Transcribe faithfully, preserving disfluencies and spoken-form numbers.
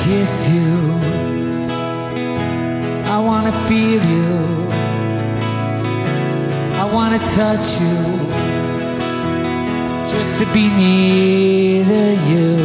kiss you, I wanna feel you, I wanna touch you, just to be near to you.